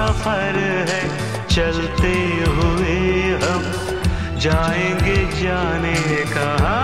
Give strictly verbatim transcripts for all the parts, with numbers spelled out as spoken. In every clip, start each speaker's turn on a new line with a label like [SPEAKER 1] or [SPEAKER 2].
[SPEAKER 1] सफर है, चलते हुए हम जाएंगे जाने कहाँ।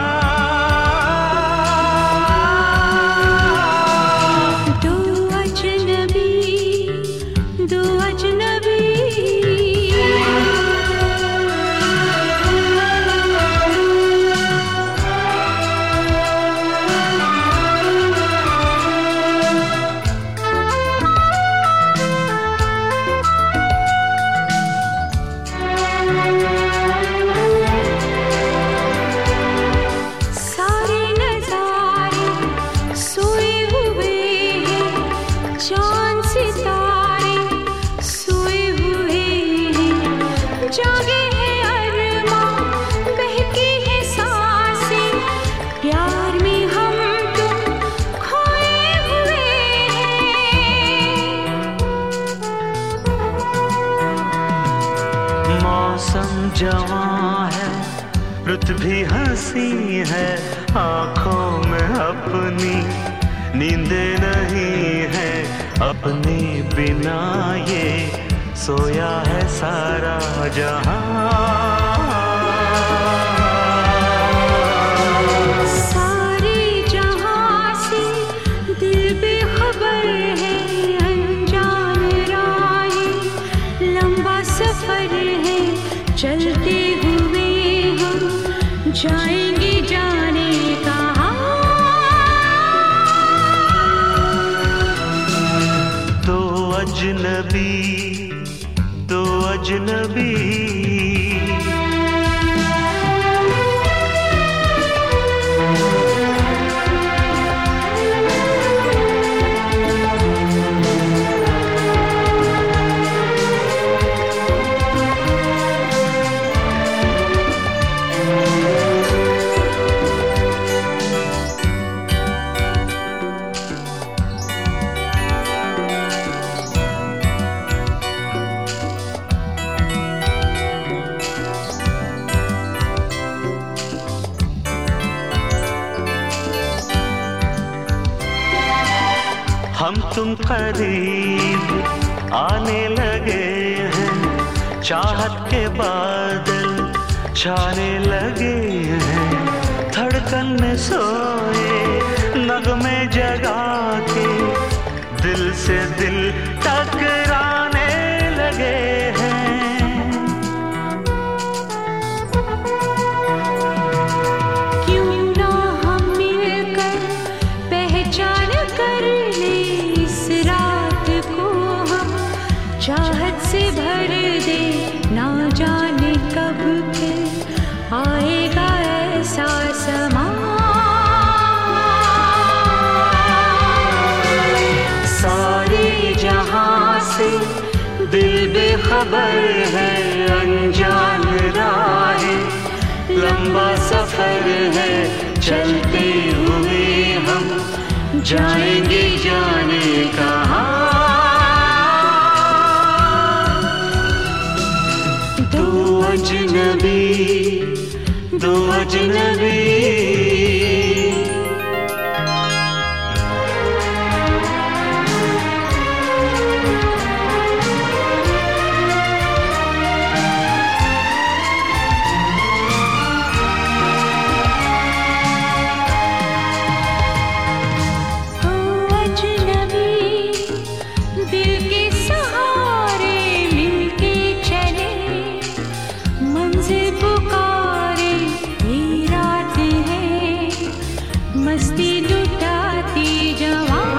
[SPEAKER 2] जागे हैं अरमां, बहकी है सांसें, प्यार में हम तुम खोए हुए हैं।
[SPEAKER 1] मौसम जवां है, रुत भी हंसी है, आंखों में अपनी नींदे नहीं है, अपने बिना ये सोया है सारा जहां।
[SPEAKER 2] सारे जहां से दिल बेखबर है, अनजान राहें, लंबा सफर है, चलते हुए हम जाएंगे जाने कहाँ।
[SPEAKER 1] दो अजनबी दो अजनबी हम तुम करीब आने लगे हैं, चाहत के बादल छाने लगे हैं, धड़कन में सोए नगमे जगा के दिल से दिल टकराने लगे हैं।
[SPEAKER 2] क्यों ना हम मिलकर पहचान कर ले इस रात को, हम चाहत से भर दे, ना जाने कब फिर आएगा ऐसा समा।
[SPEAKER 1] सारे जहां से दिल बेखबर है, अनजान राहें, लंबा सफर है, चलते हुए हम जाएंगे जाने कहाँ। दो अजनबी दो अजनबी
[SPEAKER 2] मस्ती लुटाती जवां।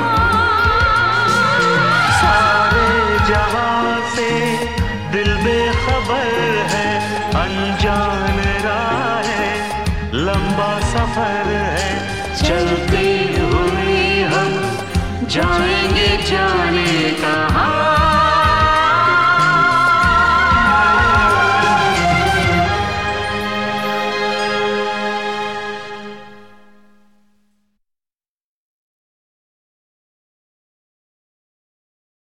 [SPEAKER 1] सारे जहां से दिल बेखबर है, अनजान राहें, लंबा सफर है, चलते हुए हम जाएंगे जाने कहाँ।